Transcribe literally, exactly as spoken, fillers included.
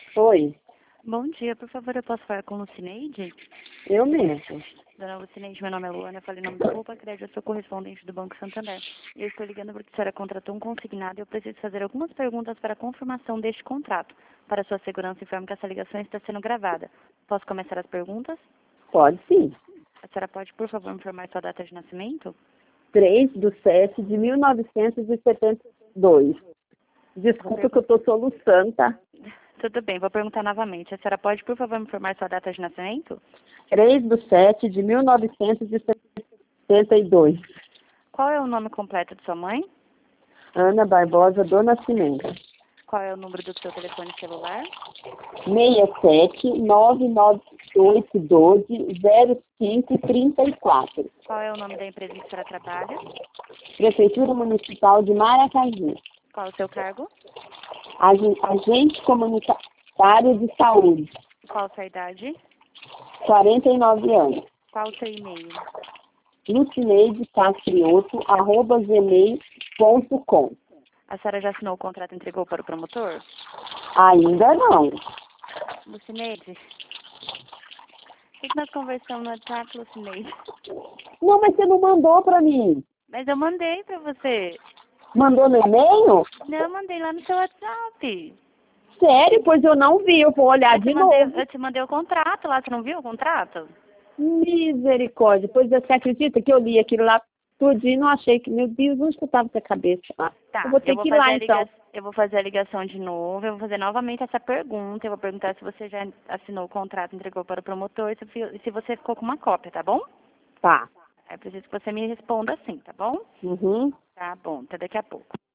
Oi, Bom dia, por favor, eu posso falar com Lucineide? eu mesmo. Dona Lucineide, meu nome é Luana, eu falei em nome do Roupa Crédito, eu sou correspondente do Banco Santander. Eu estou ligando porque a senhora contratou um consignado e eu preciso fazer algumas perguntas para a confirmação deste contrato. Para sua segurança, informo que essa ligação está sendo gravada. Posso começar as perguntas? Pode sim. A senhora pode, por favor, me informar sua data de nascimento? três de sete de mil novecentos e setenta e dois. Desculpa que eu estou soluçando, tá? Tudo bem, vou perguntar novamente. A senhora pode, por favor, me informar sua data de nascimento? três de sete de mil novecentos e setenta e dois. Qual é o nome completo de sua mãe? Ana Barbosa do Nascimento. Qual é o número do seu telefone celular? seis sete nove nove oito um dois zero cinco três quatro. Qual é o nome da empresa em que a senhora trabalha? Prefeitura Municipal de Maracaju. Qual é o seu cargo? Ag- Agente Comunitário de Saúde. Qual a sua idade? quarenta e nove anos. Qual o seu e-mail? lucineide castrioto arroba gmail ponto com. A senhora já assinou o contrato e entregou para o promotor? Ainda não. Lucineide? O que que nós conversamos no WhatsApp, Lucineide? Não, mas você não mandou para mim. Mas eu mandei para você. Mandou no e-mail? Não, eu mandei lá no seu WhatsApp. Sério? Pois eu não vi. Eu vou olhar Eu de te mandei, novo. eu te mandei o contrato lá, você não viu o contrato? Misericórdia. Pois você acredita que eu li aquilo lá tudinho e não achei que, meu Deus, onde que eu estava com a cabeça? Ah, Tá, eu vou ter eu vou que ir fazer lá a então. ligação, eu vou fazer a ligação de novo, eu vou fazer novamente essa pergunta, eu vou perguntar se você já assinou o contrato, entregou para o promotor, se, fi- se você ficou com uma cópia, tá bom? Tá. É preciso que você me responda assim, tá bom? Uhum. Tá bom, até daqui a pouco.